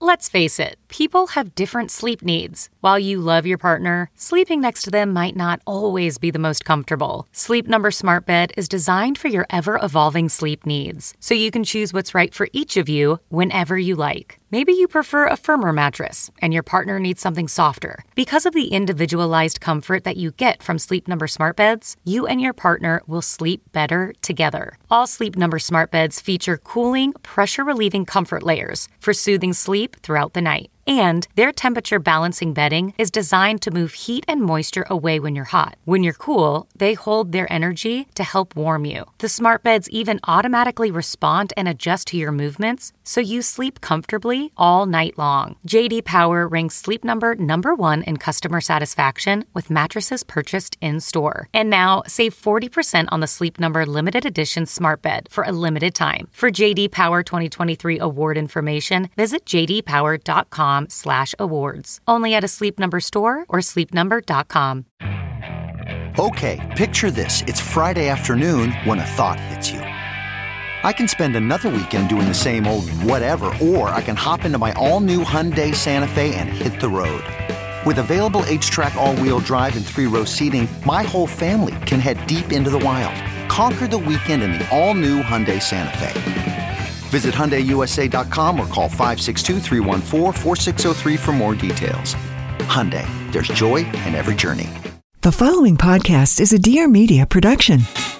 Let's face it, people have different sleep needs. While you love your partner, sleeping next to them might not always be the most comfortable. Sleep Number Smart Bed is designed for your ever-evolving sleep needs, so you can choose what's right for each of you whenever you like. Maybe you prefer a firmer mattress and your partner needs something softer. Because of the individualized comfort that you get from Sleep Number Smart Beds, you and your partner will sleep better together. All Sleep Number Smart Beds feature cooling, pressure-relieving comfort layers for soothing sleep throughout the night. And their temperature balancing bedding is designed to move heat and moisture away when you're hot. When you're cool, they hold their energy to help warm you. The smart beds even automatically respond and adjust to your movements, so you sleep comfortably all night long. J.D. Power ranks Sleep Number #1 in customer satisfaction with mattresses purchased in-store. And now, save 40% on the Sleep Number limited edition smart bed for a limited time. For J.D. Power 2023 award information, visit jdpower.com/awards. Only at a Sleep Number store or sleepnumber.com. Okay, picture this. It's Friday afternoon when a thought hits you. I can spend another weekend doing the same old whatever, or I can hop into my all-new Hyundai Santa Fe and hit the road. With available H-Track all-wheel drive and 3-row seating, my whole family can head deep into the wild. Conquer the weekend in the all-new Hyundai Santa Fe. Visit HyundaiUSA.com or call 562-314-4603 for more details. Hyundai, there's joy in every journey. The following podcast is a Dear Media production.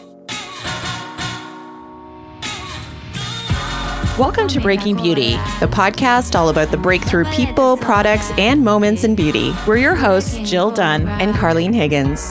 Welcome to Breaking Beauty, the podcast all about the breakthrough people, products, and moments in beauty. We're your hosts, Jill Dunn and Carlene Higgins.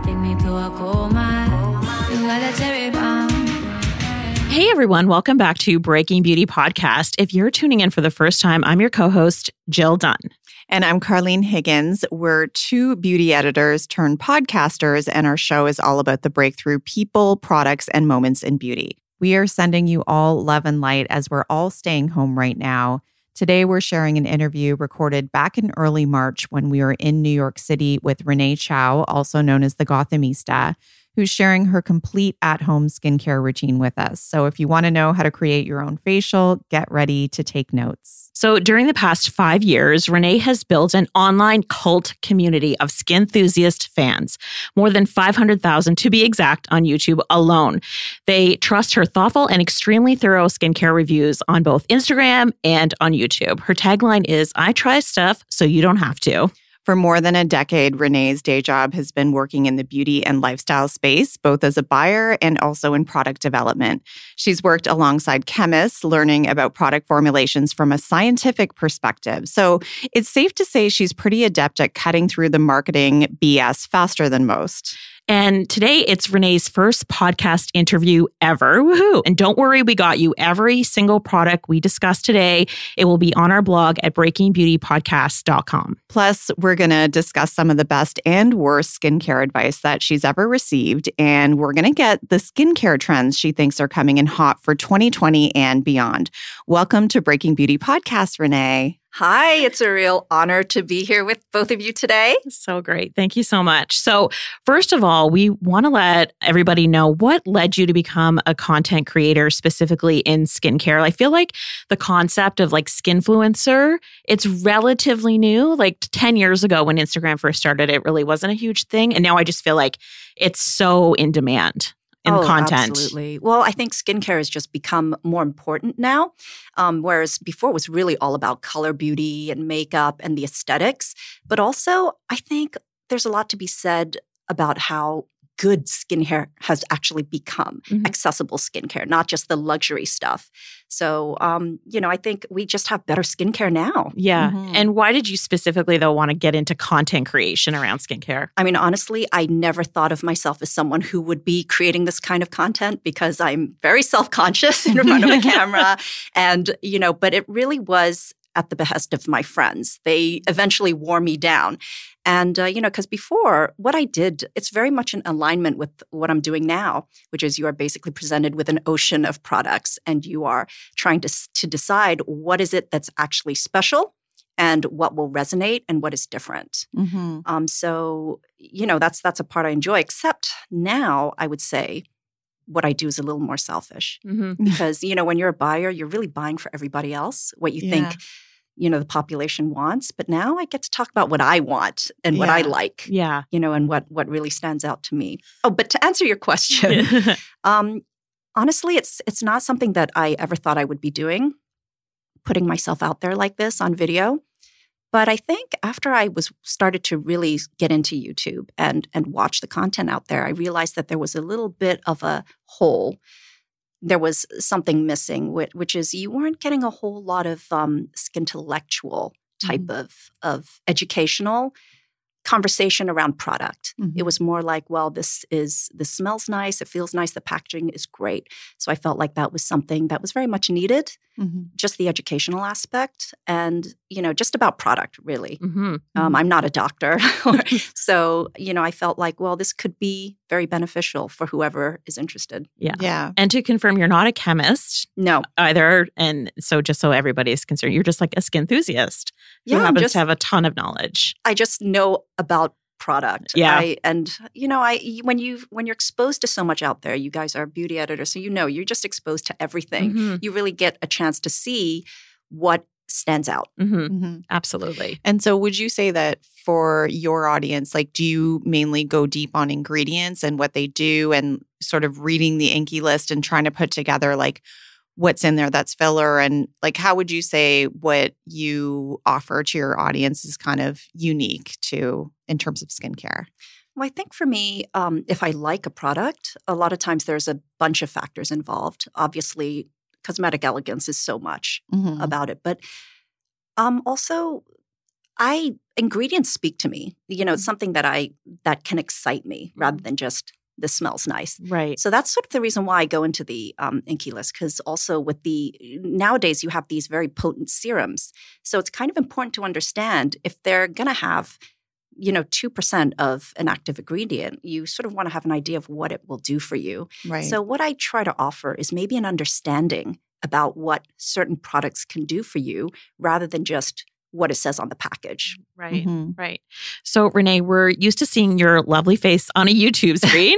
Hey everyone, welcome back to Breaking Beauty Podcast. If you're tuning in for the first time, I'm your co-host, Jill Dunn. And I'm Carlene Higgins. We're two beauty editors turned podcasters, and our show is all about the breakthrough people, products, and moments in beauty. We are sending you all love and light as we're all staying home right now. Today, we're sharing an interview recorded back in early March when we were in New York City with Renee Chow, also known as the Gothamista, who's sharing her complete at-home skincare routine with us. So if you want to know how to create your own facial, get ready to take notes. So during the past 5 years, Renee has built an online cult community of skin enthusiast fans, more than 500,000 to be exact on YouTube alone. They trust her thoughtful and extremely thorough skincare reviews on both Instagram and on YouTube. Her tagline is, "I try stuff so you don't have to." For more than a decade, Renee's day job has been working in the beauty and lifestyle space, both as a buyer and also in product development. She's worked alongside chemists, learning about product formulations from a scientific perspective. So it's safe to say she's pretty adept at cutting through the marketing BS faster than most. And today it's Renee's first podcast interview ever. Woohoo! And don't worry, we got you every single product we discussed today. It will be on our blog at breakingbeautypodcast.com. Plus, we're going to discuss some of the best and worst skincare advice that she's ever received. And we're going to get the skincare trends she thinks are coming in hot for 2020 and beyond. Welcome to Breaking Beauty Podcast, Renee. Hi, it's a real honor to be here with both of you today. So great. Thank you so much. So first of all, we want to let everybody know what led you to become a content creator specifically in skincare. I feel like the concept of like skinfluencer, it's relatively new. Like 10 years ago when Instagram first started, it really wasn't a huge thing. And now I just feel like it's so in demand. Content. Absolutely. Well, I think skincare has just become more important now, whereas before it was really all about color beauty and makeup and the aesthetics. But also, I think there's a lot to be said about how good skincare has actually become, accessible skincare, not just the luxury stuff. So, I think we just have better skincare now. Yeah. And why did you specifically, though, want to get into content creation around skincare? I mean, honestly, I never thought of myself as someone who would be creating this kind of content because I'm very self-conscious in front of a camera. And, but it really was at the behest of my friends. They eventually wore me down. And, because before, what I did, it's very much in alignment with what I'm doing now, which is you are basically presented with an ocean of products and you are trying to decide what is it that's actually special and what will resonate and what is different. So, that's a part I enjoy, except now I would say what I do is a little more selfish because, when you're a buyer, you're really buying for everybody else, what you think the population wants. But now I get to talk about what I want and what I like, and what really stands out to me. Oh, but to answer your question, honestly, it's not something that I ever thought I would be doing, putting myself out there like this on video. But I think after I started to really get into YouTube and watch the content out there, I realized that there was a little bit of a hole. There was something missing, which is you weren't getting a whole lot of skintellectual type of educational conversation around product. Mm-hmm. It was more like, well, this smells nice, it feels nice, the packaging is great. So I felt like that was something that was very much needed, just the educational aspect and, just about product, really. I'm not a doctor. So, I felt like, well, this could be very beneficial for whoever is interested. Yeah. And to confirm, you're not a chemist. No. Either. And so just so everybody is concerned, you're just like a skin enthusiast who happens to have a ton of knowledge. I just know about product. Yeah. When you're exposed to so much out there, you guys are beauty editors, so you're just exposed to everything. You really get a chance to see what stands out. Absolutely. And so would you say that for your audience, like, do you mainly go deep on ingredients and what they do and sort of reading the INCI list and trying to put together like what's in there that's filler? And like, how would you say what you offer to your audience is kind of unique in terms of skincare? Well, I think for me, if I like a product, a lot of times there's a bunch of factors involved. Obviously, cosmetic elegance is so much about it. But also, ingredients speak to me. It's something that can excite me rather than just this smells nice. Right. So that's sort of the reason why I go into the INCI list, because also nowadays you have these very potent serums. So it's kind of important to understand if they're going to have 2% of an active ingredient, you sort of want to have an idea of what it will do for you. Right. So what I try to offer is maybe an understanding about what certain products can do for you rather than just what it says on the package. Right, right. So Renee, we're used to seeing your lovely face on a YouTube screen,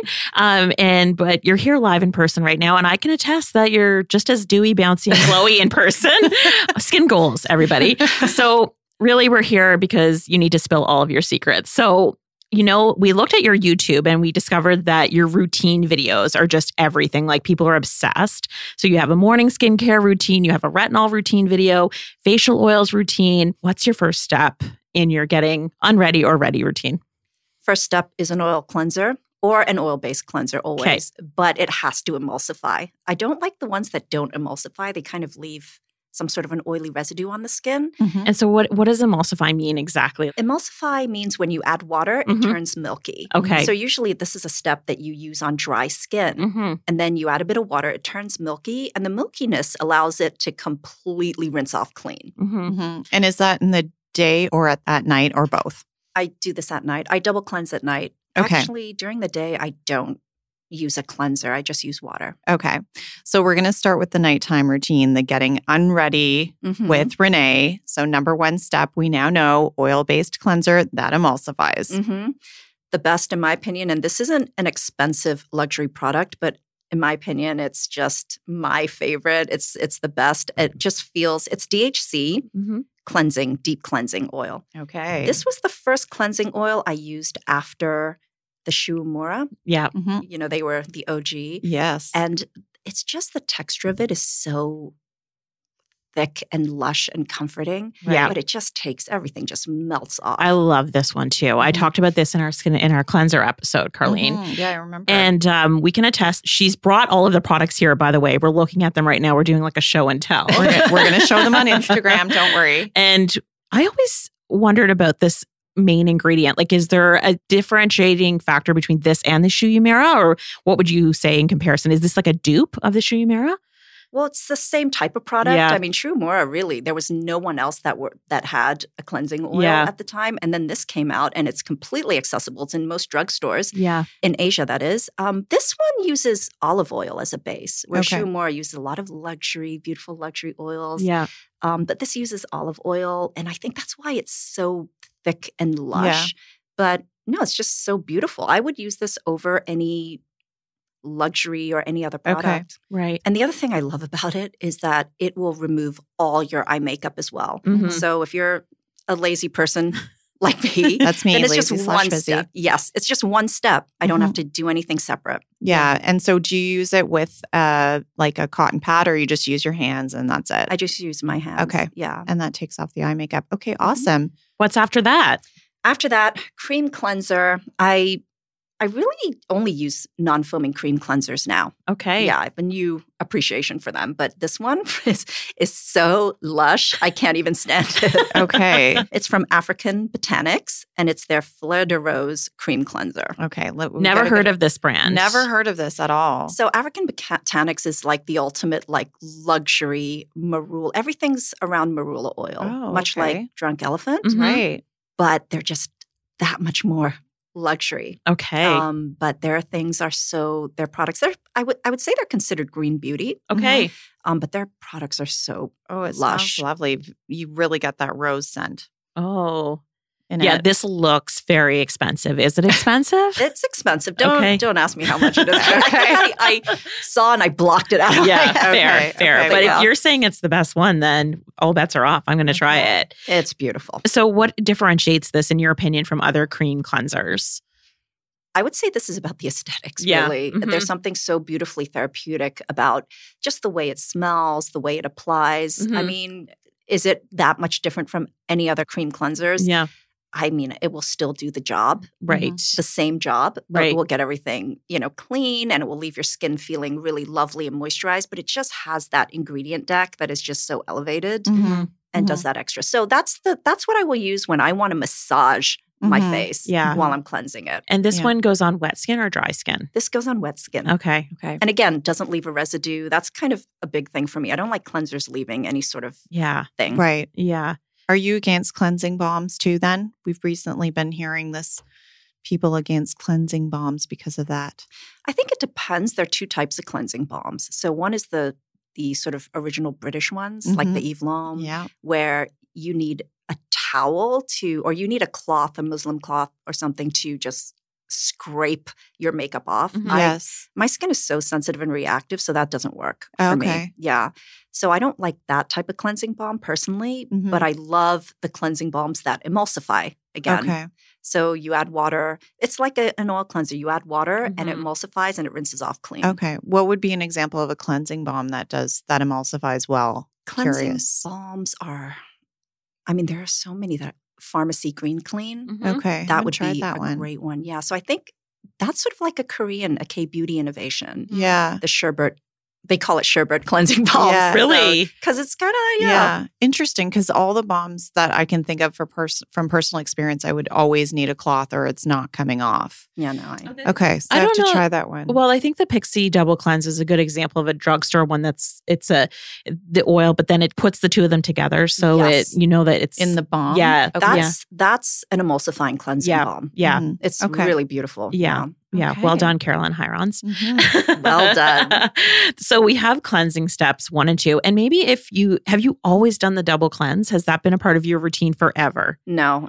but you're here live in person right now, and I can attest that you're just as dewy, bouncy, and glowy in person. Skin goals, everybody. So really, we're here because you need to spill all of your secrets. So, we looked at your YouTube and we discovered that your routine videos are just everything. Like, people are obsessed. So you have a morning skincare routine, you have a retinol routine video, facial oils routine. What's your first step in your getting unready or ready routine? First step is an oil cleanser or an oil-based cleanser always, but it has to emulsify. I don't like the ones that don't emulsify. They kind of leave some sort of an oily residue on the skin. And so what does emulsify mean exactly? Emulsify means when you add water, it turns milky. Okay. So usually this is a step that you use on dry skin. And then you add a bit of water, it turns milky, and the milkiness allows it to completely rinse off clean. And is that in the day or at night or both? I do this at night. I double cleanse at night. Okay. Actually, during the day, I don't use a cleanser. I just use water. Okay. So we're going to start with the nighttime routine, the getting unready with Renee. So number one step, we now know oil-based cleanser that emulsifies. The best, in my opinion, and this isn't an expensive luxury product, but in my opinion, it's just my favorite. It's the best. It just feels, it's DHC cleansing, deep cleansing oil. Okay. This was the first cleansing oil I used after the Shu Uemura. Yeah. They were the OG. Yes. And it's just the texture of it is so thick and lush and comforting. Yeah. But it just takes everything, just melts off. I love this one too. I talked about this in our cleanser episode, Carlene. Yeah, I remember. And we can attest, she's brought all of the products here, by the way. We're looking at them right now. We're doing like a show and tell. We're going to show them on Instagram. Don't worry. And I always wondered about this main ingredient. Like, is there a differentiating factor between this and the Shu Uemura? Or what would you say in comparison? Is this like a dupe of the Shu Uemura? Well, it's the same type of product. Yeah. I mean, Shu Uemura, really, there was no one else that had a cleansing oil at the time. And then this came out and it's completely accessible. It's in most drugstores. Yeah. In Asia, that is. This one uses olive oil as a base, where Shu Uemura uses a lot of beautiful luxury oils. Yeah. But this uses olive oil. And I think that's why it's so thick and lush. But no, it's just so beautiful. I would use this over any luxury or any other product. Right. And the other thing I love about it is that it will remove all your eye makeup as well. Mhm. So if you're a lazy person like me, That's me, then it's just lazy/busy. one step. Yes, it's just one step. I don't have to do anything separate. Yeah. And so do you use it with like a cotton pad, or you just use your hands and that's it? I just use my hands. Okay. Yeah. And that takes off the eye makeup. Okay, awesome. What's after that? After that, cream cleanser. I really only use non-foaming cream cleansers now. Okay. Yeah, I have a new appreciation for them. But this one is so lush, I can't even stand it. Okay. It's from African Botanics, and it's their Fleur de Rose cream cleanser. Okay. Never heard of this brand. Never heard of this at all. So African Botanics is like the ultimate like luxury marula. Everything's around marula oil, Oh, much okay. like Drunk Elephant, Mhm. Right. but they're just that much more luxury. Okay. But their things are their products, I would say they're considered green beauty. Okay. But their products are so Oh, it lush. smells lovely. You really get that rose scent Oh. in Yeah, it. this looks very expensive. Is it expensive? It's expensive. Okay. Don't ask me how much it is. I saw and I blocked it out. Of Yeah, my head. fair. okay, But yeah. if you're saying it's the best one, then all bets are off. I'm going to try it. It's beautiful. So what differentiates this, in your opinion, from other cream cleansers? I would say this is about the aesthetics, Yeah. really. Mhm. There's something so beautifully therapeutic about just the way it smells, the way it applies. I Mhm. mean, is it that much different from any other cream cleansers? Yeah, I mean, it will still do the job, right. the same job. But Right. it will get everything, clean, and it will leave your skin feeling really lovely and moisturized. But it just has that ingredient deck that is just so elevated Mhm. and does that extra. So that's what I will use when I want to massage my Mhm. face Yeah. while I'm cleansing it. And this Yeah. one goes on wet skin or dry skin? This goes on wet skin. Okay. Okay. And again, doesn't leave a residue. That's kind of a big thing for me. I don't like cleansers leaving any sort of Yeah. thing. Right. Yeah. Are you against cleansing balms too then? We've recently been hearing this, people against cleansing balms because of that. I think it depends. There are two types of cleansing balms. So one is the sort of original British ones, like the Eve Lom, Yeah. where you need a towel or you need a cloth, a Muslim cloth or something to just scrape your makeup off. Mhm. Yes. My skin is so sensitive and reactive, so that doesn't work for Okay. me. Yeah. So I don't like that type of cleansing balm personally, Mhm. but I love the cleansing balms that emulsify again. Okay. So you add water. It's like an oil cleanser. You add water and it Mhm. emulsifies and it rinses off clean. Okay. What would be an example of a cleansing balm that emulsifies well? Cleansing Curious. balms there are so many that Pharmacy Green Clean. Mhm. Okay. That haven't would tried be that a one. great one. Yeah. So I think that's sort of like a K-beauty innovation. Yeah. The sherbet, they call it sherbet cleansing balms. Yeah. Really? Because it's kind of, Yeah. Interesting, because all the balms that I can think of from personal experience, I would always need a cloth or it's not coming off. Yeah, no. Okay. So I I have don't to know. try that one. Well, I think the Pixie Double Cleanse is a good example of a drugstore one the oil, but then it puts the two of them together. So Yes. that it's in the balm? Yeah. Okay. That's an emulsifying cleansing Yeah. balm. Yeah. Mhm. It's Okay. really beautiful. Yeah. Yeah. Okay. Well done, Caroline Hirons. Mhm. Well done. So we have cleansing steps 1 and 2. And maybe have you always done the double cleanse? Has that been a part of your routine forever? No.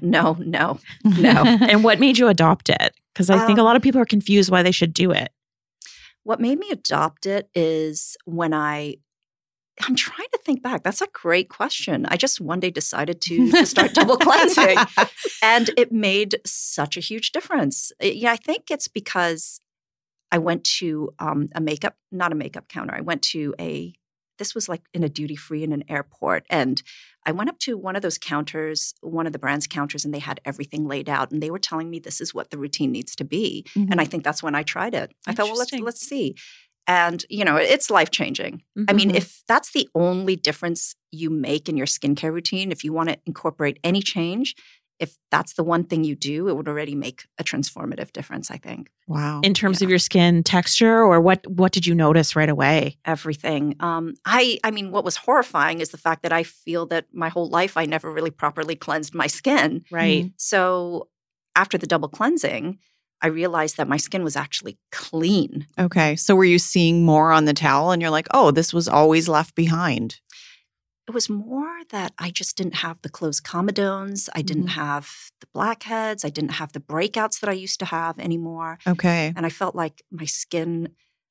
And what made you adopt it? Because I think a lot of people are confused why they should do it. What made me adopt it is when I'm trying to think back. That's a great question. I just one day decided to start double cleansing, and it made such a huge difference. Yeah, I think it's because I went to not a makeup counter. I went to this was like in a duty free in an airport, and I went up to one of those counters, one of the brand's counters, and they had everything laid out, and they were telling me this is what the routine needs to be. And I think that's when I tried it. I thought, well, Interesting. let's see. And, it's life-changing. I mean, if that's the only difference you make in your skincare routine, if you want to incorporate any change, if that's the one thing you do, it would already make a transformative difference, I think. Wow. In terms of your skin texture, or what did you notice right away? Everything. I mean, what was horrifying is the fact that I feel that my whole life I never really properly cleansed my skin. Right. So after the double cleansing, I realized that my skin was actually clean. Okay. So were you seeing more on the towel and you're like, oh, this was always left behind? It was more that I just didn't have the closed comedones. I didn't have the blackheads. I didn't have the breakouts that I used to have anymore. Okay. And I felt like my skin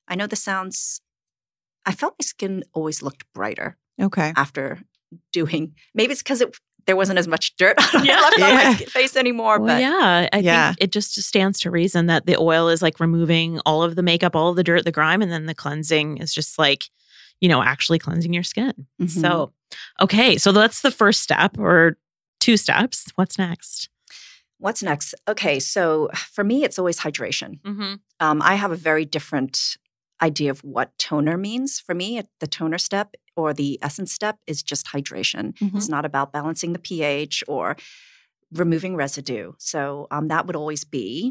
I know this sounds, I felt my skin always looked brighter Okay. after doing, maybe it's because there wasn't as much dirt left on Yeah. my face anymore. Well, But yeah, I Yeah. think it just stands to reason that the oil is like removing all of the makeup, all of the dirt, the grime, and then the cleansing is just like, actually cleansing your skin. Mhm. So, okay, so that's the first step or 2 steps. What's next? What's next? Okay, so for me, it's always hydration. Mm-hmm. I have a very different idea of what toner means. For me, the toner step or the essence step is just hydration. Mhm. It's not about balancing the pH or removing residue. So that would always be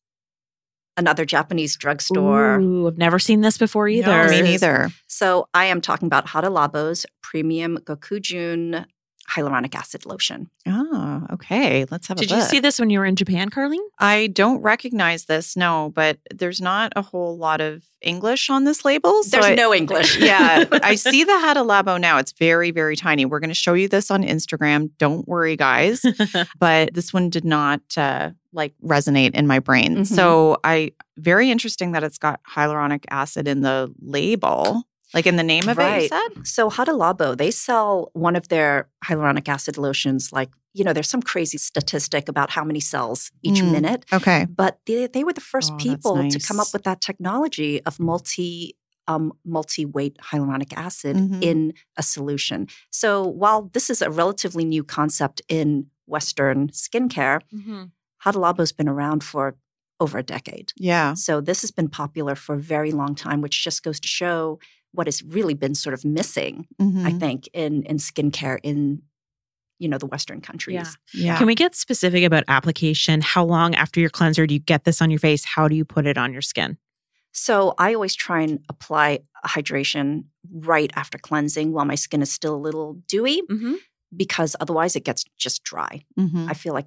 another Japanese drugstore. Ooh, I've never seen this before either. No, me This is- neither. So I am talking about Hada Labo's Premium Gokujun Hyaluronic Acid Lotion. Oh, okay. Let's have a Did you look. see this when you were in Japan, Carlene? I don't recognize this, no, but there's not a whole lot of English on this label. So There's no English. Yeah, I see the Hada Labo now. It's very, very tiny. We're going to show you this on Instagram. Don't worry, guys. But this one did not resonate in my brain. Mhm. So very interesting that it's got hyaluronic acid in the label, like in the name of it, you Right. said? So Hada Labo, they sell one of their hyaluronic acid lotions like, there's some crazy statistic about how many cells each Mm. minute. Okay. But they were the first Oh, that's people to nice. come up with that technology of multi-weight hyaluronic acid Mhm. in a solution. So while this is a relatively new concept in Western skincare, Hada Labo's been around for over a decade. Yeah. So this has been popular for a very long time, which just goes to show what has really been sort of missing, Mhm. I think, in skincare in, the Western countries. Yeah. Yeah. Can we get specific about application? How long after your cleanser do you get this on your face? How do you put it on your skin? So I always try and apply hydration right after cleansing while my skin is still a little dewy, Mm-hmm. because otherwise it gets just dry. Mhm. I feel like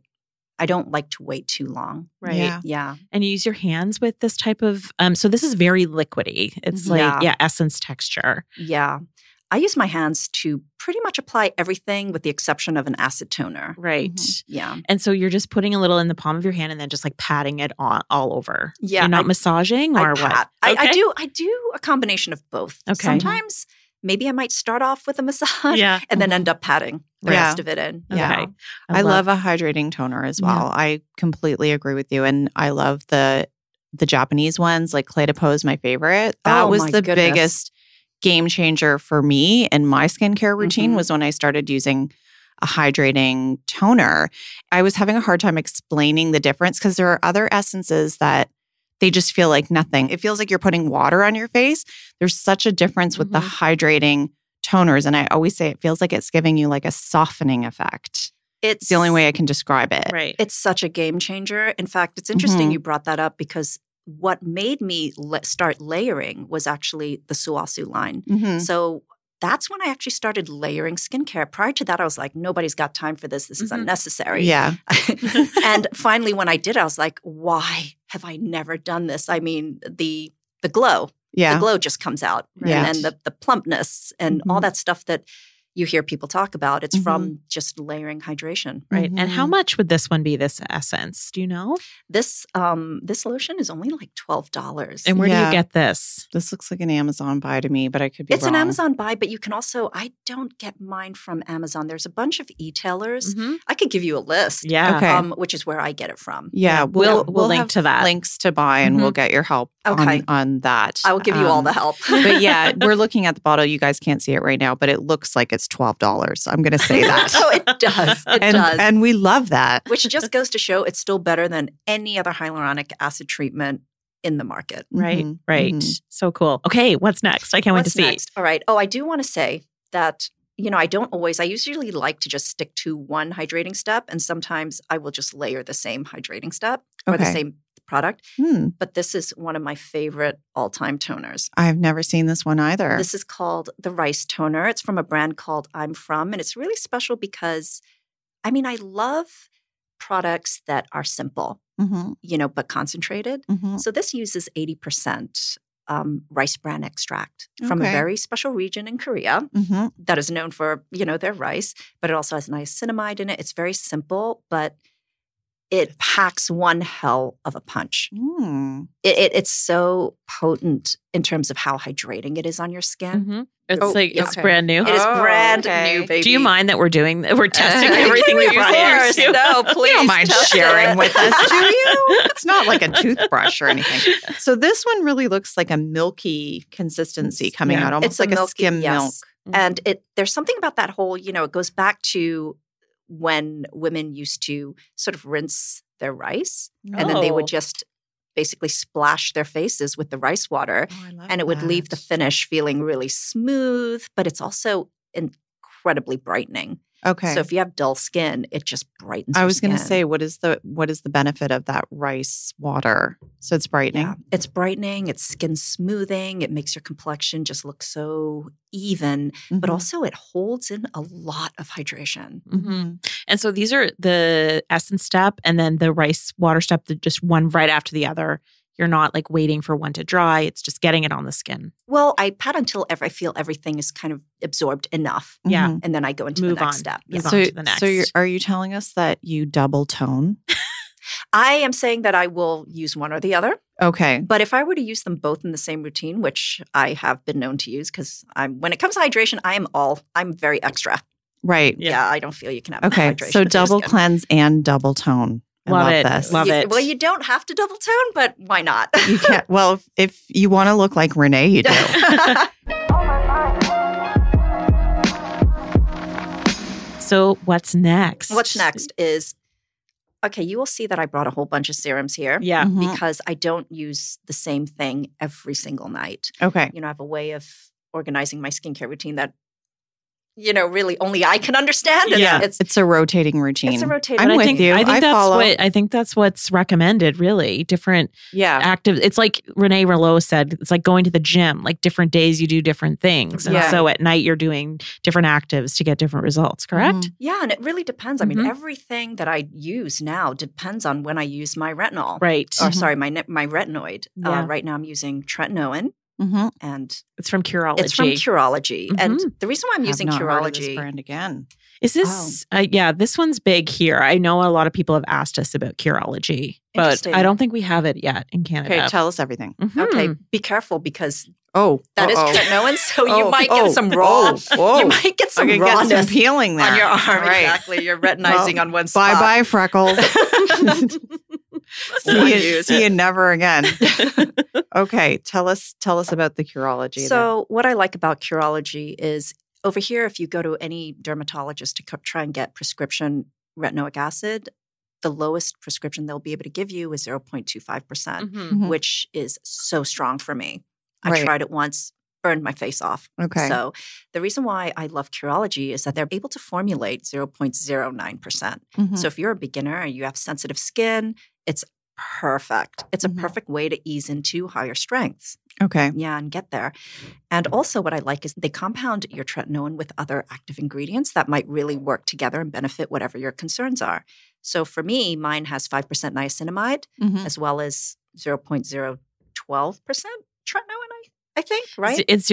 I don't like to wait too long. Right. Yeah. Yeah. And you use your hands with this type of, so this is very liquidy. It's Mhm. like, essence texture. Yeah. I use my hands to pretty much apply everything with the exception of an acid toner. Right. Mhm. Yeah. And so you're just putting a little in the palm of your hand and then just like patting it all over. Yeah, You're not I- massaging or I what? pat. I do a combination of both. Okay. Sometimes maybe I might start off with a massage Yeah. and then end up patting the Yeah. rest of it in. Yeah. Okay. I love a hydrating toner as well. I completely agree with you. And I love the Japanese ones, like Clé de Peau is my favorite. That Oh, was my the goodness. biggest game changer for me in my skincare routine Mhm. was when I started using a hydrating toner. I was having a hard time explaining the difference because there are other essences that they just feel like nothing. It feels like you're putting water on your face. There's such a difference with the hydrating toners. And I always say it feels like it's giving you like a softening effect. It's the only way I can describe it. Right. It's such a game changer. In fact, it's interesting Mhm. you brought that up because what made me start layering was actually the Suasu line. Mhm. So that's when I actually started layering skincare. Prior to that, I was like, nobody's got time for this. This is Mhm. unnecessary. Yeah. And finally, when I did, I was like, why have I never done this? I mean, the glow. Yeah. The glow just comes out. Yeah. And the plumpness and all Mhm. that stuff that you hear people talk about. It's Mhm. from just layering hydration. Right. And how Mhm. much would this one be, this essence? Do you know? This lotion is only like $12. And where do Yeah. you get this? This looks like an Amazon buy to me, but I could be It's wrong. an Amazon buy, but you can also, I don't get mine from Amazon. There's a bunch of e-tailers. Mhm. I could give you a list, Yeah. Okay. which is where I get it from. Yeah, We'll link have to that. links to buy, and we'll get your help Okay. on that. I will give you all the help. But yeah, we're looking at the bottle. You guys can't see it right now, but it looks like it's $12. I'm going to say that. Oh, it does. It does. And we love that. Which just goes to show it's still better than any other hyaluronic acid treatment in the market. Right. Mhm. Right. Mhm. So cool. Okay. What's next? I can't wait to What's see. next? All right. Oh, I do want to say that, I usually like to just stick to one hydrating step. And sometimes I will just layer the same hydrating step or the Okay. same product. Hmm. But this is one of my favorite all-time toners. I've never seen this one either. This is called the Rice Toner. It's from a brand called I'm From. And it's really special because, I love products that are simple, Mhm. but concentrated. Mhm. So this uses 80% rice bran extract from a Okay. very special region in Korea Mhm. that is known for, their rice, but it also has niacinamide in it. It's very simple, but it packs one hell of a punch. Mm. It's so potent in terms of how hydrating it is on your skin. Mm-hmm. It's Oh, like, yeah. it's brand new. It is brand okay. new, baby. Do you mind that we're testing everything we brought Of in? course. No, please. You don't mind test sharing it. with us, do you? It's not like a toothbrush or anything. So this one really looks like a milky consistency coming Yeah. out, almost It's a like a milky- skim yes. milk. And there's something about that whole, it goes back to when women used to sort of rinse their rice and then they would Oh. just basically splash their faces with the rice water Oh, I love and it would leave the that. finish feeling really smooth, but it's also incredibly brightening. Okay. So if you have dull skin, it just brightens I your was going to skin. say, what is the benefit of that rice water? So it's brightening. Yeah, it's brightening, it's skin smoothing, it makes your complexion just look so even, but Mhm. also it holds in a lot of hydration. Mm-hmm. And so these are the essence step and then the rice water step, just one right after the other. You're not like waiting for one to dry. It's just getting it on the skin. Well, I pat until I feel everything is kind of absorbed enough, Yeah. Mhm. and then I go into Move the next on. step. Move Yeah. on to the next. So are you telling us that you double tone? I am saying that I will use one or the other, Okay. but if I were to use them both in the same routine, which I have been known to use, because when it comes to hydration, I'm very extra. Right. Yeah, I don't feel you can have Okay. hydration. So with your double skin. cleanse and double tone. I Love love it. this. Love it. Well, you don't have to double tone, but why not? You can't. Well, if you want to look like Renee, you do. So what's next? What's next is, okay, you will see that I brought a whole bunch of serums here. Yeah. Mhm. Because I don't use the same thing every single night. Okay. I have a way of organizing my skincare routine that, really only I can understand. And Yeah. It's a rotating routine. It's a rotating I'm But with you. I think that's follow. I think that's what's recommended, really. Different Yeah. active. It's like Renee Rouleau said, it's like going to the gym. Like different days you do different things. And Yeah. so at night you're doing different actives to get different results, correct? Mhm. Yeah, and it really depends. I mean, Mhm. everything that I use now depends on when I use my retinol. Right. Or sorry, my retinoid. Yeah. Right now I'm using tretinoin, Mhm. and It's from Curology. it's from Curology. And Mhm. the reason why I'm Have using not heard of this Curology, brand again. Is this, yeah, this one's big here. I know a lot of people have asked us about Curology, but Interesting. I don't think we have it yet in Canada. Okay, tell us everything. Mhm. okay, be careful because Oh, that is uh-oh. tretinoin, so you Oh, might get some raw. Oh, You might get some I can get rawness some peeling there on your arm. Right. Exactly, you're retinizing Well, on one spot. Bye-bye, freckles. See you never again. Okay, tell us about the Curology. then. So what I like about Curology is over here, if you go to any dermatologist to try and get prescription retinoic acid, the lowest prescription they'll be able to give you is 0.25%, Mhm. Mhm. which is so strong for me. I Right. tried it once, burned my face off. Okay. So the reason why I love Curology is that they're able to formulate 0.09%. Mhm. So if you're a beginner and you have sensitive skin, it's perfect. It's a Mhm. perfect way to ease into higher strengths. Okay. Yeah, and get there. And also what I like is they compound your tretinoin with other active ingredients that might really work together and benefit whatever your concerns are. So for me, mine has 5% niacinamide Mhm. as well as 0.012% tretinoin, I think, right? It's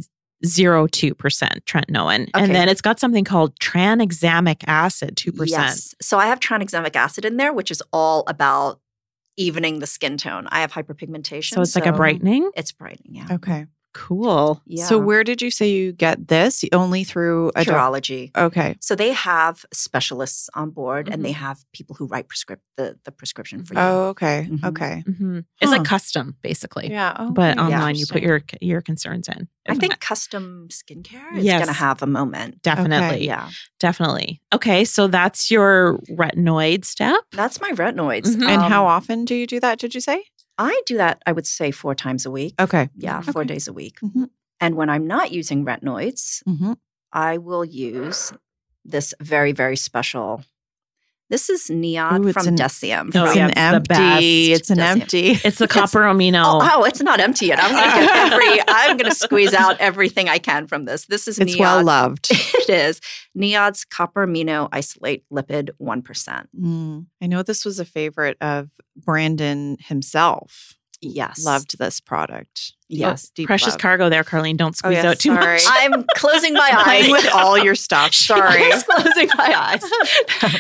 0.02% tretinoin. Okay. And then it's got something called tranexamic acid, 2%. Yes. So I have tranexamic acid in there, which is all about evening the skin tone. I have hyperpigmentation. So it's like a brightening. It's brightening, yeah. Okay. Cool. Yeah. So where did you say you get this? Only through a Curology. Okay. So they have specialists on board and they Mm-hmm. have people who write the prescription for you. Oh, okay. Mhm. Okay. hmm It's Huh. like custom, basically. Yeah. Oh, But okay. online, you put your concerns in. I think custom skincare is Yes. going to have a moment. Definitely. Yeah. Definitely. Okay. So that's your retinoid step. That's my retinoids. Mhm. And how often do you do that? Did you say? I do that, I would say 4 times a week. Okay. Yeah, 4 days a week. Mhm. And when I'm not using retinoids, Mm-hmm. I will use this very, very special. This is Neod Ooh, it's from an- Decium. Oh, It's yeah, an it's the empty. best. It's an Doesn't it? empty. It's the copper amino. Oh, it's not empty yet. I'm going to squeeze out everything I can from this. This is It's Neod's- well loved. It is Neod's copper amino isolate lipid 1%. I know this was a favorite of Brandon himself. Yes. Loved this product. Yes. Deep Precious love. cargo there, Carlene. Don't squeeze yeah, out too sorry. much. I'm closing my eyes. Playing with all your stuff. Sorry. Just closing my eyes.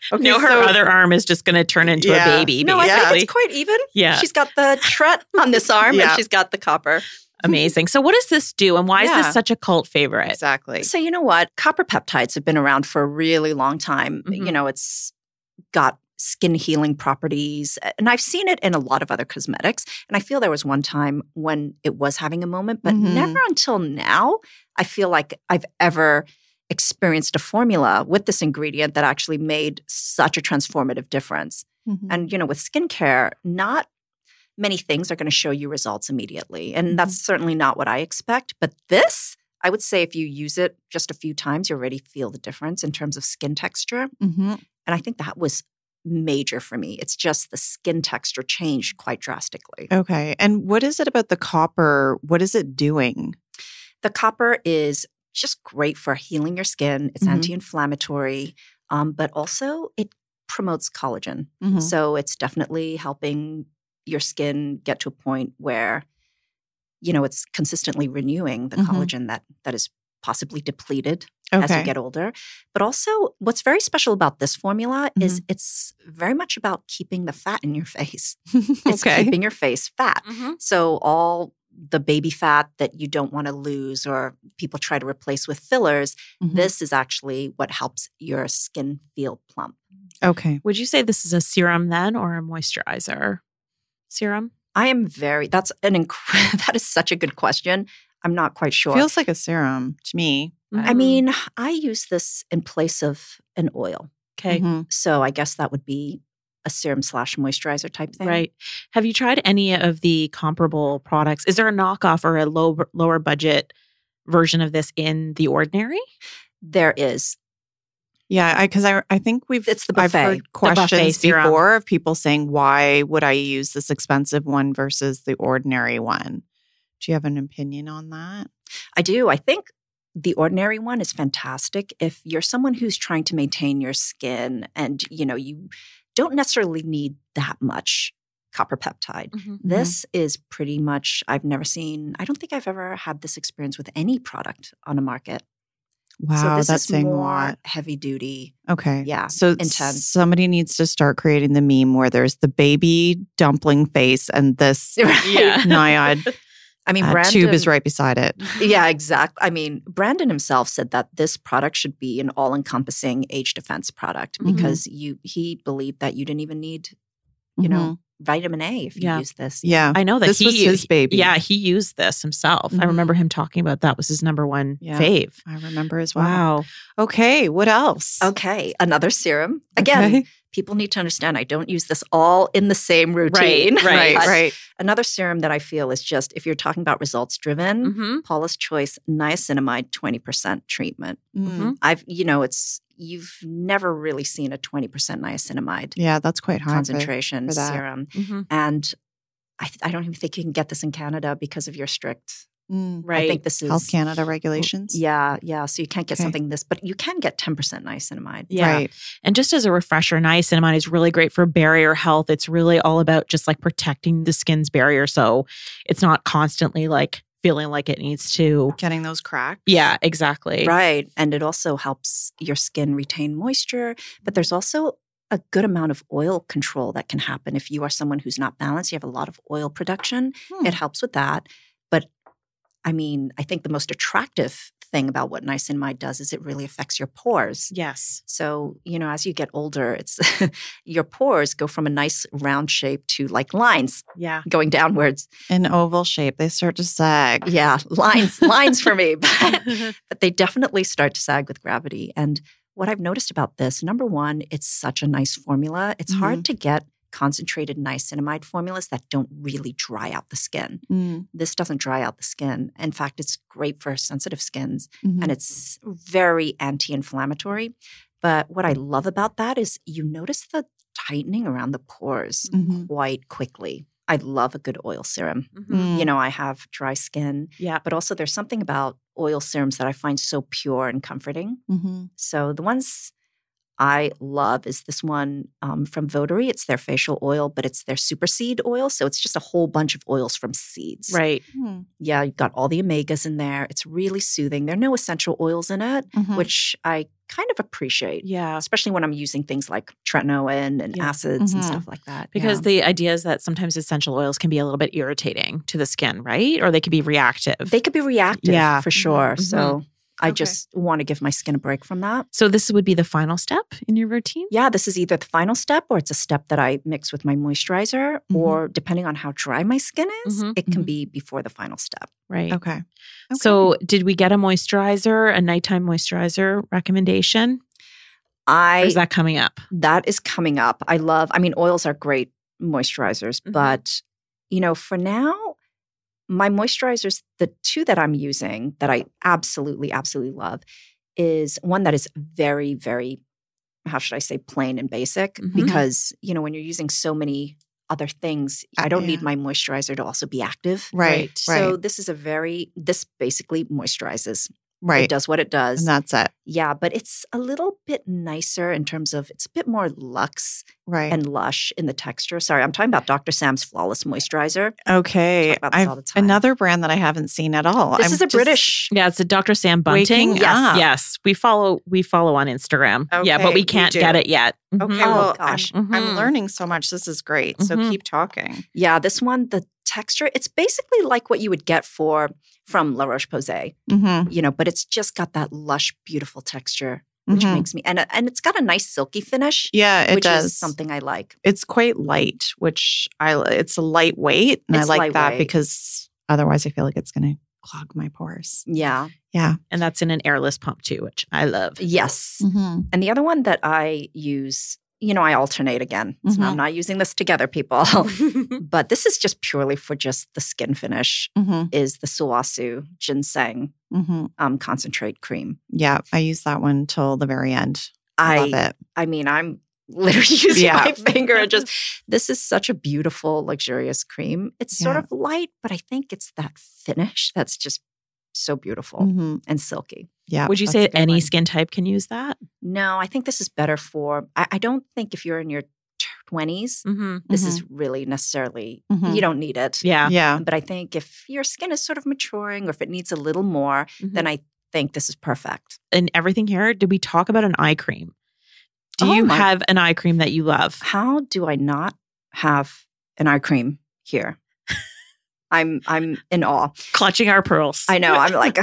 Okay, her other arm is just going to turn into a baby, No, I basically. think it's quite even. Yeah. She's got the tret on this arm and she's got the copper. Amazing. So what does this do and why is this such a cult favorite? Exactly. So you know what? Copper peptides have been around for a really long time. Mhm. You know, it's got skin healing properties. And I've seen it in a lot of other cosmetics. And I feel there was one time when it was having a moment, but never until now, I feel like I've ever experienced a formula with this ingredient that actually made such a transformative difference. And, you know, with skincare, not many things are going to show you results immediately. And that's certainly not what I expect. But this, I would say if you use it just a few times, you already feel the difference in terms of skin texture. And I think that was major for me. It's just the skin texture changed quite drastically. Okay. And what is it about the copper? What is it doing? The copper is just great for healing your skin. It's anti-inflammatory, but also it promotes collagen. So it's definitely helping your skin get to a point where, you know, it's consistently renewing the collagen that is possibly depleted as you get older. But also what's very special about this formula is it's very much about keeping the fat in your face. It's keeping your face fat. So all the baby fat that you don't want to lose or people try to replace with fillers, this is actually what helps your skin feel plump. Okay. Would you say this is a serum then or a moisturizer? Serum? I am that is such a good question. I'm not quite sure. Feels like a serum to me. I mean, I use this in place of an oil. Okay. So I guess that would be a serum / moisturizer type thing. Right. Have you tried any of the comparable products? Is there a knockoff or a lower budget version of this in The Ordinary? There is. Yeah, because I think It's the I've buffet. heard questions buffet serum. before of people saying, why would I use this expensive one versus the ordinary one? Do you have an opinion on that? I do. I think The Ordinary one is fantastic if you're someone who's trying to maintain your skin and, you know, you don't necessarily need that much copper peptide. This is pretty much, I don't think I've ever had this experience with any product on a market. Wow, so this that's is saying a more lot. heavy duty. Okay. Yeah, So intense. somebody needs to start creating the meme where there's the baby dumpling face and this Right. Naiad I mean, tube is right beside it. Yeah, exactly. I mean, Brandon himself said that this product should be an all-encompassing age defense product because he believed that you didn't even need, you know, vitamin A if you use this. Yeah. I know that this was his baby. Yeah, he used this himself. I remember him talking about that was his number one fave. I remember as well. Wow. Okay. What else? Okay, another serum. Again, people need to understand I don't use this all in the same routine. Right. Another serum that I feel is just, if you're talking about results driven, Paula's Choice Niacinamide 20% treatment. You've never really seen a 20% niacinamide Yeah, that's quite high concentration for that. serum. And I don't even think you can get this in Canada because of your strict. Right. I think this is Health Canada regulations. Yeah. So you can't get something this, but you can get 10% niacinamide. Yeah. Right. And just as a refresher, niacinamide is really great for barrier health. It's really all about just like protecting the skin's barrier. So it's not constantly like feeling like it needs to. Getting those cracks. Yeah, exactly. Right. And it also helps your skin retain moisture. But there's also a good amount of oil control that can happen if you are someone who's not balanced. You have a lot of oil production. It helps with that. But I mean, I think the most attractive thing about what niacinamide does is it really affects your pores. Yes. So, you know, as you get older, it's your pores go from a nice round shape to like lines going downwards. In oval shape, they start to sag. Yeah, lines for me. But they definitely start to sag with gravity. And what I've noticed about this, number one, it's such a nice formula. It's hard to get concentrated niacinamide formulas that don't really dry out the skin. This doesn't dry out the skin. In fact, it's great for sensitive skins and it's very anti-inflammatory. But what I love about that is you notice the tightening around the pores quite quickly. I love a good oil serum. You know, I have dry skin, but also there's something about oil serums that I find so pure and comforting. So the ones I love is this one from Votary. It's their facial oil, but it's their super seed oil. So it's just a whole bunch of oils from seeds. Right. Yeah, you've got all the omegas in there. It's really soothing. There are no essential oils in it, which I kind of appreciate. Yeah. Especially when I'm using things like tretinoin and acids and stuff like that. Because the idea is that sometimes essential oils can be a little bit irritating to the skin, right? Or they could be reactive. They could be reactive for sure. So I Okay. just want to give my skin a break from that. So this would be the final step in your routine? Yeah, this is either the final step or it's a step that I mix with my moisturizer, or depending on how dry my skin is, it can be before the final step. Right. Okay. So did we get a moisturizer, a nighttime moisturizer recommendation? Or is that coming up? That is coming up. Oils are great moisturizers, but for now, my moisturizers, the two that I'm using that I absolutely, absolutely love is one that is very, very, how should I say, plain and basic. Because, when you're using so many other things, I don't need my moisturizer to also be active. Right. So this basically moisturizes. Right. It does what it does. And that's it. Yeah, but it's a little bit nicer in terms of it's a bit more luxe and lush in the texture. Sorry, I'm talking about Dr. Sam's Flawless Moisturizer. Okay. Talk about this all the time. Another brand that I haven't seen at all. This is a British. Yeah, it's a Dr. Sam Bunting. Waking up. Yes. We follow on Instagram. Yeah, but Okay, we can't we get do. it yet. Okay. Oh, Well, gosh. I'm learning so much. This is great. So keep talking. Yeah, this one, the texture, it's basically like what you would get from La Roche-Posay, but it's just got that lush, beautiful texture, which makes me, and it's got a nice silky finish. Yeah, it which does. is something I like. It's quite light, which it's a lightweight. And It's I like that lightweight. because otherwise I feel like it's going to clog my pores. Yeah. Yeah. And that's in an airless pump too, which I love. Yes. And the other one that I use, I alternate again. So I'm not using this together, people. But this is just purely for just the skin finish, is the Suasu Ginseng concentrate cream. Yeah. I use that one till the very end. I love it. I'm literally using my finger and this is such a beautiful, luxurious cream. It's sort of light, but I think it's that finish that's just so beautiful and silky. Yeah. Would you that's say a good any one. skin type can use that? No, I think this is better for, I don't think if you're in your 20s, this is really necessarily, you don't need it. Yeah. Yeah. But I think if your skin is sort of maturing or if it needs a little more, then I think this is perfect. And everything here, did we talk about an eye cream? Do you have an eye cream that you love? How do I not have an eye cream here? I'm in awe. Clutching our pearls. I know. I'm like,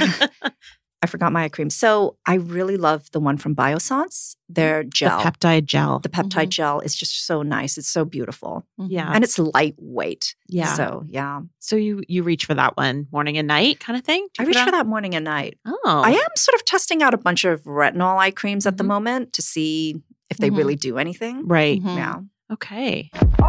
I forgot my eye cream. So I really love the one from Biossance, their gel. The peptide gel. The peptide gel is just so nice. It's so beautiful. Yeah. And it's lightweight. Yeah. So, yeah. So you reach for that one morning and night kind of thing? I reach for that morning and night. Oh. I am sort of testing out a bunch of retinol eye creams at the moment to see if they really do anything. Right. Yeah. Okay.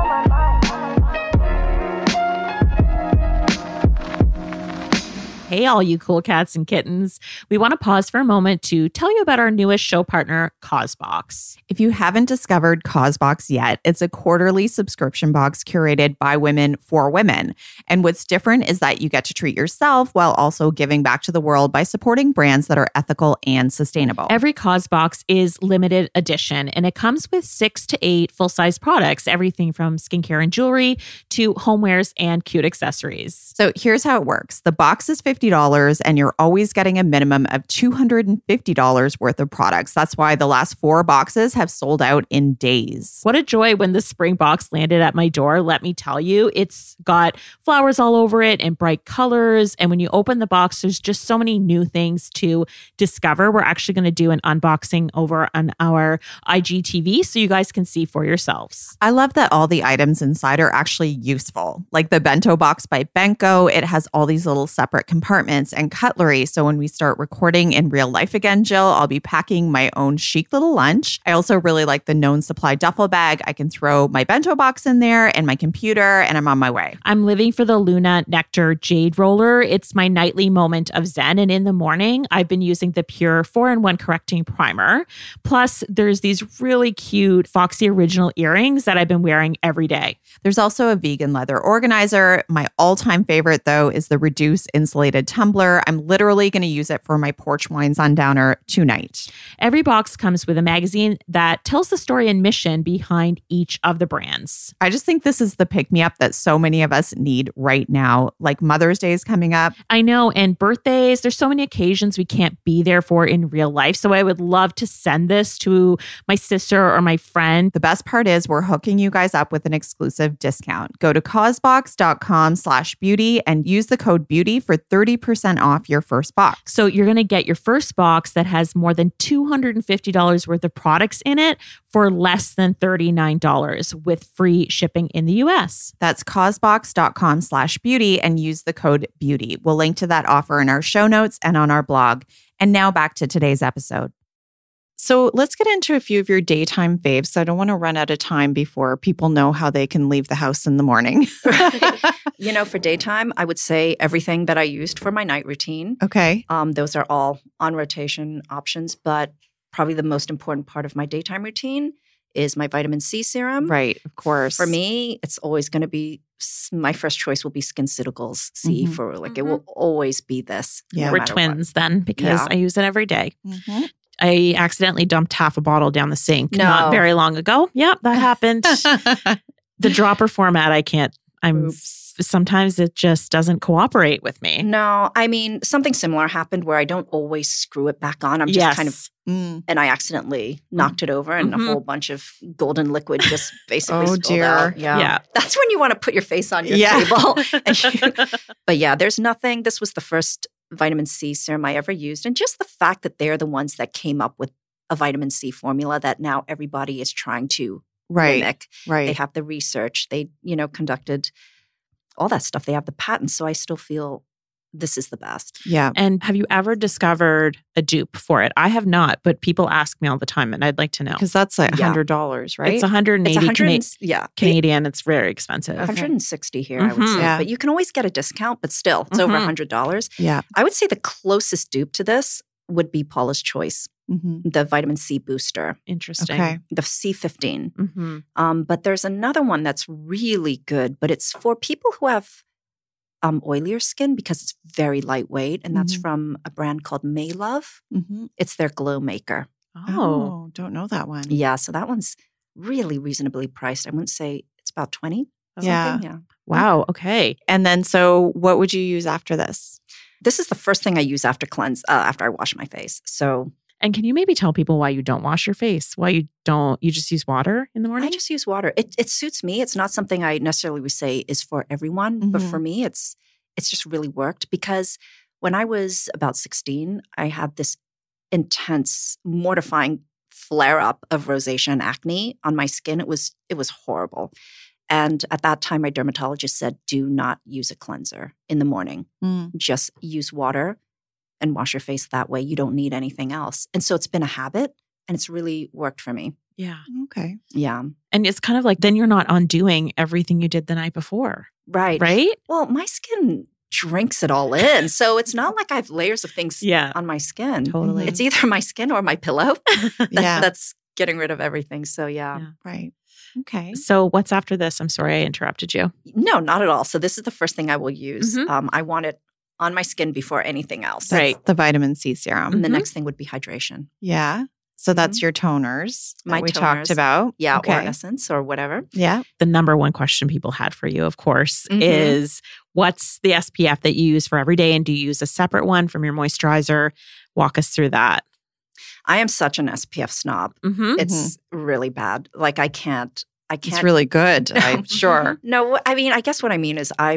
Hey, all you cool cats and kittens. We want to pause for a moment to tell you about our newest show partner, CauseBox. If you haven't discovered CauseBox yet, it's a quarterly subscription box curated by women for women. And what's different is that you get to treat yourself while also giving back to the world by supporting brands that are ethical and sustainable. Every CauseBox is limited edition, and it comes with 6 to 8 full-size products, everything from skincare and jewelry to homewares and cute accessories. So here's how it works. The box is $50 and you're always getting a minimum of $250 worth of products. That's why the last 4 boxes have sold out in days. What a joy when the spring box landed at my door. Let me tell you, it's got flowers all over it and bright colors. And when you open the box, there's just so many new things to discover. We're actually going to do an unboxing over on our IGTV so you guys can see for yourselves. I love that all the items inside are actually useful. Like the bento box by Benko, it has all these little separate compartments and cutlery. So when we start recording in real life again, Jill, I'll be packing my own chic little lunch. I also really like the Known Supply duffel bag. I can throw my bento box in there and my computer, and I'm on my way. I'm living for the Luna Nectar Jade Roller. It's my nightly moment of zen. And in the morning, I've been using the Pure 4-in-1 Correcting Primer. Plus, there's these really cute Foxy Original earrings that I've been wearing every day. There's also a vegan leather organizer. My all-time favorite, though, is the Reduce Insulated insulated tumbler. I'm literally going to use it for my porch wine sundowner tonight. Every box comes with a magazine that tells the story and mission behind each of the brands. I just think this is the pick-me-up that so many of us need right now. Like Mother's Day is coming up. I know, and birthdays, there's so many occasions we can't be there for in real life. So I would love to send this to my sister or my friend. The best part is we're hooking you guys up with an exclusive discount. Go to causebox.com/beauty and use the code BEAUTY for 30% off your first box. So you're going to get your first box that has more than $250 worth of products in it for less than $39 with free shipping in the US. That's causebox.com/beauty and use the code BEAUTY. We'll link to that offer in our show notes and on our blog. And now back to today's episode. So let's get into a few of your daytime faves. So I don't want to run out of time before people know how they can leave the house in the morning. For daytime, I would say everything that I used for my night routine. Okay. Those are all on rotation options, but probably the most important part of my daytime routine is my vitamin C serum. Right, of course. For me, it's always going to be, my first choice will be SkinCeuticals C for it will always be this. Yeah. We're twins then because I use it every day. Mm-hmm. I accidentally dumped half a bottle down the sink not very long ago. Yep, that happened. The dropper format, I can't. Sometimes it just doesn't cooperate with me. No, I mean, something similar happened where I don't always screw it back on. I'm just kind of, and I accidentally knocked it over and a whole bunch of golden liquid just basically spilled out. Yeah. That's when you want to put your face on your table. But yeah, there's nothing. This was the first vitamin C serum I ever used. And just the fact that they're the ones that came up with a vitamin C formula that now everybody is trying to mimic. Right. They have the research. They, conducted all that stuff. They have the patents. So I still feel this is the best. Yeah. And have you ever discovered a dupe for it? I have not, but people ask me all the time and I'd like to know. Because that's like $100, right? It's 180 Canadian. It's very expensive. 160 here, I would say. Yeah. But you can always get a discount, but still, it's over $100. Yeah. I would say the closest dupe to this would be Paula's Choice, the vitamin C booster. Interesting. Okay. The C15. But there's another one that's really good, but it's for people who have oilier skin because it's very lightweight, and that's from a brand called Maylove. It's their Glow Maker. Oh, don't know that one. Yeah, so that one's really reasonably priced. I wouldn't say it's about 20. Yeah. Wow. Okay. And then, so what would you use after this? This is the first thing I use after I wash my face. So, and can you maybe tell people why you don't wash your face? Why you just use water in the morning? I just use water. It suits me. It's not something I necessarily would say is for everyone, but for me, it's just really worked because when I was about 16, I had this intense, mortifying flare-up of rosacea and acne on my skin. It was horrible. And at that time, my dermatologist said, do not use a cleanser in the morning. Just use water and wash your face that way. You don't need anything else. And so it's been a habit and it's really worked for me. Yeah. Okay. Yeah. And it's kind of like then you're not undoing everything you did the night before. Right. Right? Well, my skin drinks it all in. So it's not like I have layers of things on my skin. Totally. It's either my skin or my pillow that's getting rid of everything. So yeah. Right. Okay. So what's after this? I'm sorry I interrupted you. No, not at all. So this is the first thing I will use. I want it on my skin before anything else. Right. The vitamin C serum. And the next thing would be hydration. Yeah. So that's your toners that we talked about. Yeah, or Essence or whatever. Yeah. The number one question people had for you, of course, is what's the SPF that you use for every day? And do you use a separate one from your moisturizer? Walk us through that. I am such an SPF snob. It's really bad. Like I can't. It's really good, I'm sure. No, I mean, I guess what I mean is I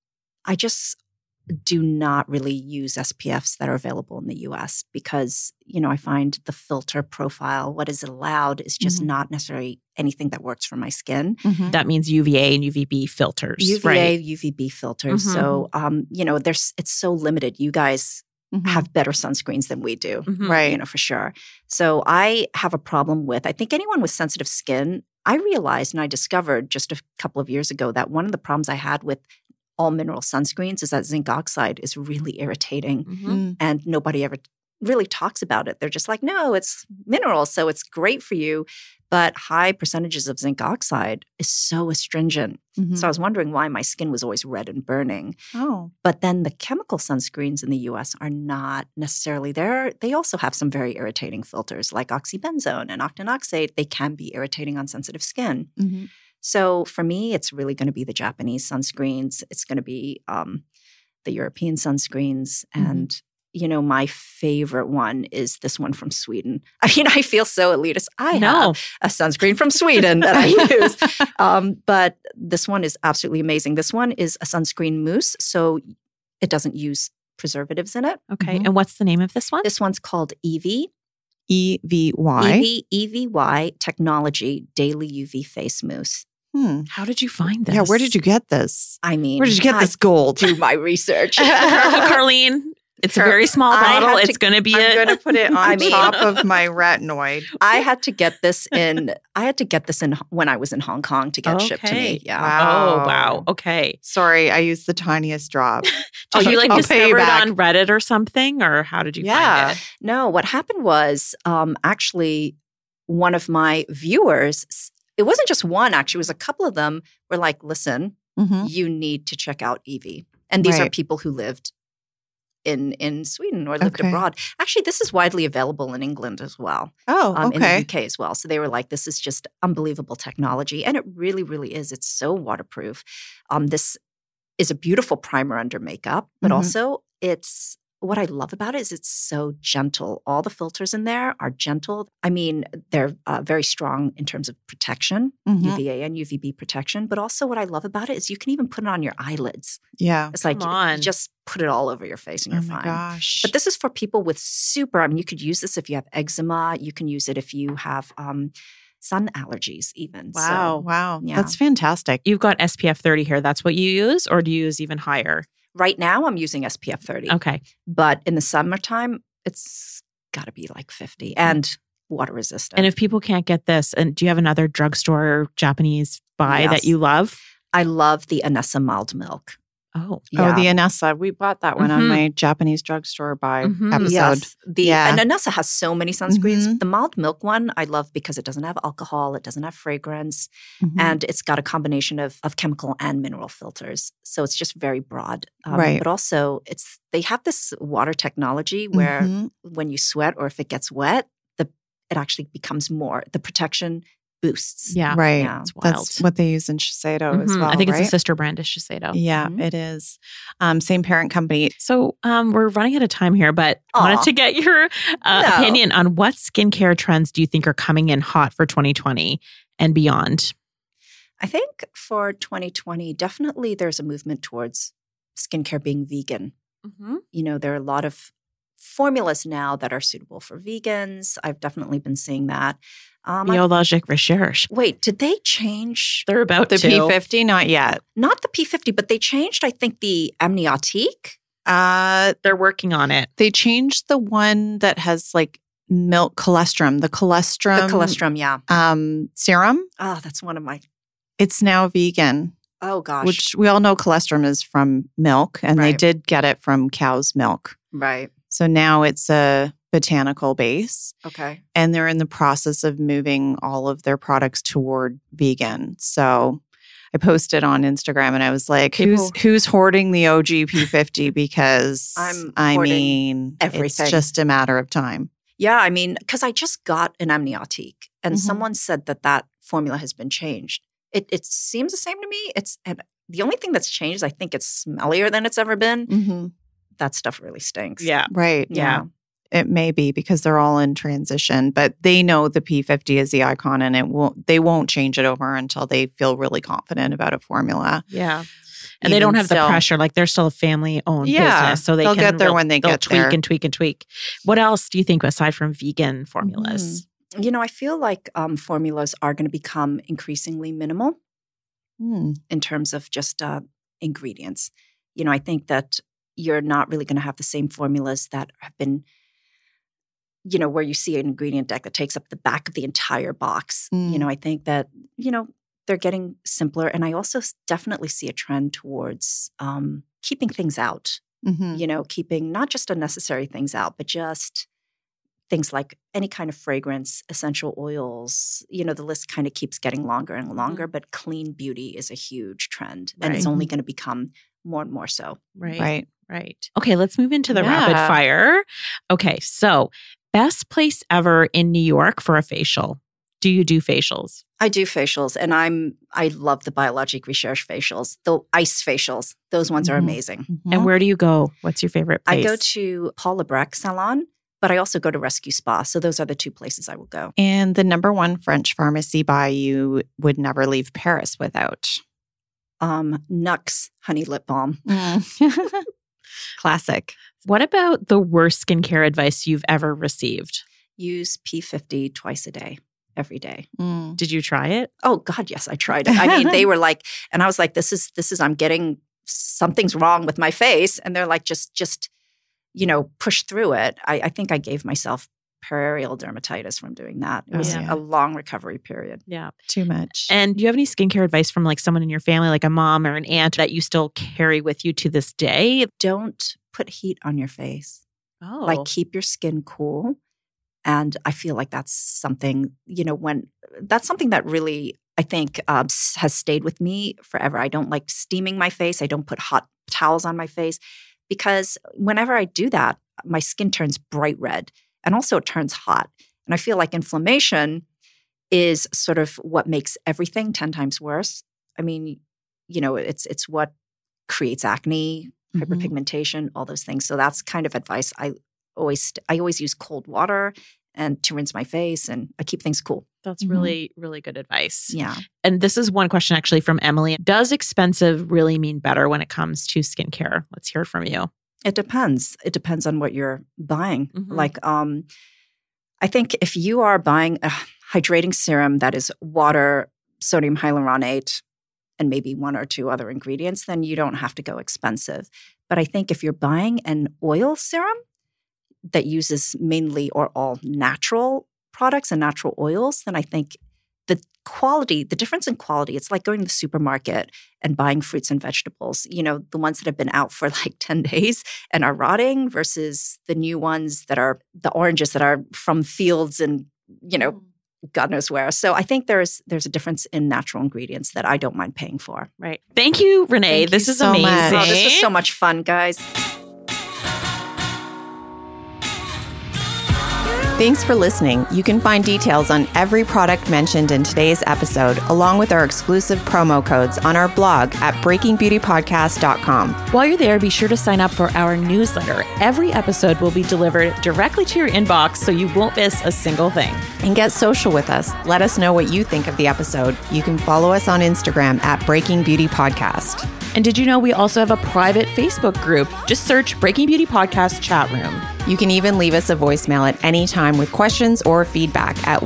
just do not really use SPFs that are available in the US because, I find the filter profile, what is allowed is just not necessarily anything that works for my skin. That means UVA and UVB filters. UVA, UVB filters. So, it's so limited. You guys have better sunscreens than we do, right? For sure. So I have a problem with, I think anyone with sensitive skin, I realized and I discovered just a couple of years ago that one of the problems I had with all mineral sunscreens is that zinc oxide is really irritating and nobody ever really talks about it. They're just like, no, it's minerals, so it's great for you. But high percentages of zinc oxide is so astringent. So I was wondering why my skin was always red and burning. Oh. But then the chemical sunscreens in the US are not necessarily there. They also have some very irritating filters like oxybenzone and octinoxate. They can be irritating on sensitive skin. So for me, it's really going to be the Japanese sunscreens. It's going to be the European sunscreens. And, you know, my favorite one is this one from Sweden. I mean, I feel so elitist. I have a sunscreen from Sweden that I use. But this one is absolutely amazing. This one is a sunscreen mousse, so it doesn't use preservatives in it. Okay. And what's the name of this one? This one's called Evie. EVY. EVY Technology Daily UV Face Mousse. How did you find this? Yeah, where did you get this? I mean, Where did you get this gold? Do my research. Careful, Carlene. It's a very small bottle. It's going to be I'm going to put it on mean- top of my retinoid. I had to get this in. When I was in Hong Kong to get shipped to me. Yeah. Oh, wow. Okay. Sorry, I used the tiniest drop. Did you I'll pay you discover it back. on Reddit or something? Or how did you find it? No, what happened was actually one of my viewers, it wasn't just one, actually, it was a couple of them were like, listen, you need to check out Evie. And these are people who lived in Sweden or lived abroad. Actually, this is widely available in England as well. Oh, In the UK as well. So they were like, this is just unbelievable technology. And it really, really is. It's so waterproof. This is a beautiful primer under makeup, but also what I love about it is it's so gentle. All the filters in there are gentle. I mean, they're very strong in terms of protection, UVA and UVB protection. But also what I love about it is you can even put it on your eyelids. Yeah. It's like you just put it all over your face and you're fine. Gosh. But this is for people with you could use this if you have eczema. You can use it if you have sun allergies even. Wow. Wow. Yeah. That's fantastic. You've got SPF 30 here. That's what you use? Or do you use even higher? Right now, I'm using SPF 30. Okay. But in the summertime, it's got to be like 50 and water resistant. And if people can't get this, and do you have another drugstore Japanese buy that you love? I love the Anessa mild milk. Oh. Oh, the Anessa. We bought that one on my Japanese drugstore buy episode. Yes. And Anessa has so many sunscreens. The mild milk one I love because it doesn't have alcohol, it doesn't have fragrance, and it's got a combination of chemical and mineral filters. So it's just very broad. But also they have this water technology where when you sweat or if it gets wet, it actually becomes more. The protection boosts. Yeah. Right. Yeah. It's wild. That's what they use in Shiseido as well. I think it's right? a sister brand of Shiseido. Yeah, it is. Same parent company. So we're running out of time here, but I wanted to get your opinion on what skincare trends do you think are coming in hot for 2020 and beyond? I think for 2020, definitely there's a movement towards skincare being vegan. You know, there are a lot of formulas now that are suitable for vegans. I've definitely been seeing that. Biologic research. Wait, did they change? They're about The to. P50, not yet. Not the P50, but they changed, I think, the amniotique. They're working on it. They changed the one that has like milk colostrum, the colostrum. The colostrum, yeah. Serum. Oh, that's one of my, It's now vegan, oh gosh. which we all know colostrum is from milk, and they did get it from cow's milk. Right. So now it's a botanical base, Okay. and they're in the process of moving all of their products toward vegan. So I posted on Instagram and I was like, who's hoarding the OG P50? Because I'm hoarding everything. It's just a matter of time. Yeah, I mean, because I just got an amniotique and someone said that formula has been changed. It seems the same to me. And the only thing that's changed is I think it's smellier than it's ever been. That stuff really stinks. Yeah. Right. Yeah. It may be because they're all in transition, but they know the P50 is the icon, and they won't change it over until they feel really confident about a formula. Yeah. And they don't have the pressure. Like they're still a family-owned business. So they'll get there when they get tweak there. and tweak and tweak. What else do you think aside from vegan formulas? You know, I feel like formulas are going to become increasingly minimal in terms of just ingredients. You know, I think that you're not really going to have the same formulas that have been, you know, where you see an ingredient deck that takes up the back of the entire box. You know, I think that, you know, they're getting simpler. And I also definitely see a trend towards keeping things out. Keeping not just unnecessary things out, but just things like any kind of fragrance, essential oils. The list kind of keeps getting longer and longer, but clean beauty is a huge trend. And it's only going to become more and more so. Right. Okay, let's move into the rapid fire. Okay, so best place ever in New York for a facial. Do you do facials? I do facials, and I love the Biologique Recherche facials, the ice facials. Those ones are amazing. And where do you go? What's your favorite place? I go to Paul Lebrec Salon, but I also go to Rescue Spa. So those are the two places I will go. And the number one French pharmacy buy you would never leave Paris without? Nux Honey Lip Balm. Classic. What about the worst skincare advice you've ever received? Use P50 twice a day, every day. Did you try it? Oh God, yes, I tried it. I mean, they were like, and I was like, this is, I'm getting, something's wrong with my face. And they're like, just push through it. I think I gave myself perioral dermatitis from doing that. It was a long recovery period. Yeah. Too much. And do you have any skincare advice from like someone in your family, like a mom or an aunt that you still carry with you to this day? Don't put heat on your face. Oh. Like keep your skin cool. And I feel like that's something, that's something that really, I think, has stayed with me forever. I don't like steaming my face. I don't put hot towels on my face because whenever I do that, my skin turns bright red. And also it turns hot. And I feel like inflammation is sort of what makes everything 10 times worse. I mean, it's what creates acne, hyperpigmentation, all those things. So that's kind of advice. I always use cold water and to rinse my face, and I keep things cool. That's really, really good advice. Yeah. And this is one question actually from Emily. Does expensive really mean better when it comes to skincare? Let's hear from you. It depends. It depends on what you're buying. Like, I think if you are buying a hydrating serum that is water, sodium hyaluronate, and maybe one or two other ingredients, then you don't have to go expensive. But I think if you're buying an oil serum that uses mainly or all natural products and natural oils, then I think the difference in quality, it's like going to the supermarket and buying fruits and vegetables, the ones that have been out for like 10 days and are rotting versus the new ones that are the oranges that are from fields and, God knows where. So I think there's a difference in natural ingredients that I don't mind paying for. Right. Thank you, Renee. This is amazing. Oh, this was so much fun, guys. Thanks for listening. You can find details on every product mentioned in today's episode, along with our exclusive promo codes on our blog at breakingbeautypodcast.com. While you're there, be sure to sign up for our newsletter. Every episode will be delivered directly to your inbox, so you won't miss a single thing. And get social with us. Let us know what you think of the episode. You can follow us on Instagram at Breaking Beauty Podcast. And did you know we also have a private Facebook group? Just search Breaking Beauty Podcast Chat Room. You can even leave us a voicemail at any time with questions or feedback at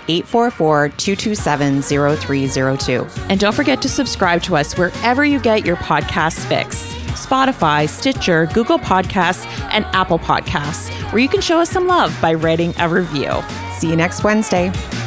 1-844-227-0302. And don't forget to subscribe to us wherever you get your podcast fix. Spotify, Stitcher, Google Podcasts, and Apple Podcasts, where you can show us some love by writing a review. See you next Wednesday.